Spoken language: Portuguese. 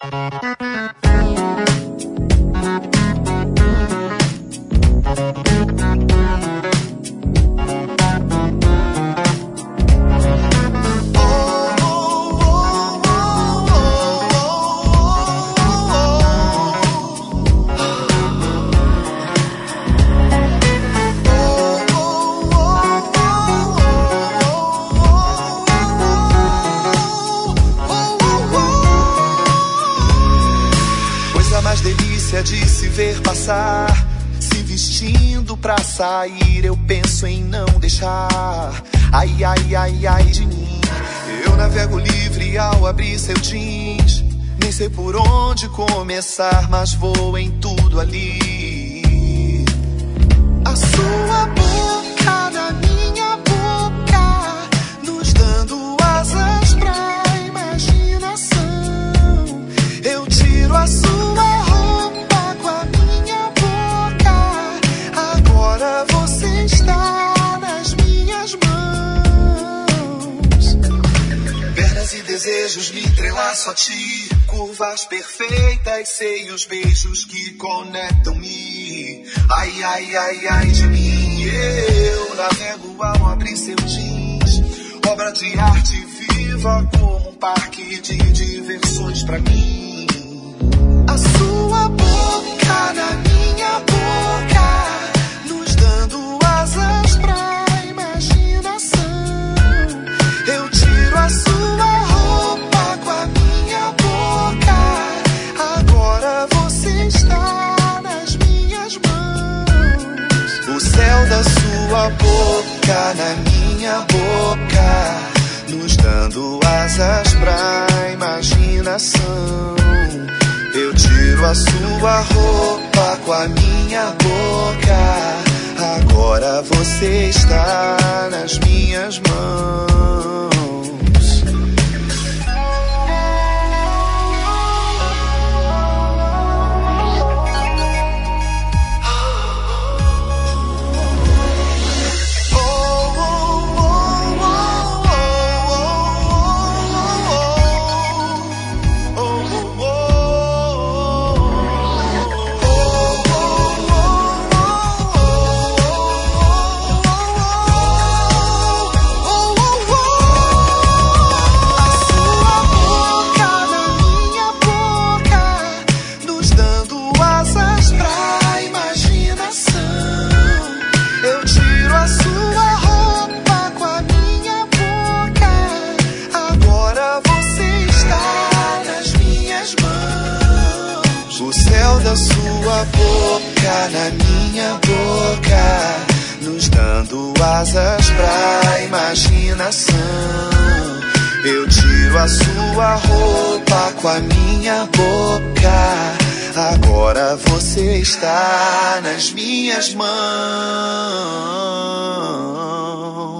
De se ver passar, se vestindo pra sair, eu penso em não deixar. Ai, ai, ai, ai de mim. Eu navego livre ao abrir seu jeans. Nem sei por onde começar, mas vou em tudo ali. A sua boca na minha boca, nos dando asas pra imaginação. Eu tiro a sua está nas minhas mãos. Pernas e desejos me entrelaço a ti, curvas perfeitas, seios, beijos que conectam-me. Ai, ai, ai, ai de mim. Eu navego ao abrir seu jeans, obra de arte viva como um parque de diversões pra mim. A sua boca na minha boca, dando asas pra imaginação. Eu tiro a sua roupa com a minha boca. Agora você está nas minhas mãos. O céu da sua boca na minha boca, nos dando asas pra imaginação. Eu tiro a sua roupa com a minha boca. Agora você está nas minhas mãos. Boca na minha boca, nos dando asas pra imaginação. Eu tiro a sua roupa com a minha boca. Agora você está nas minhas mãos.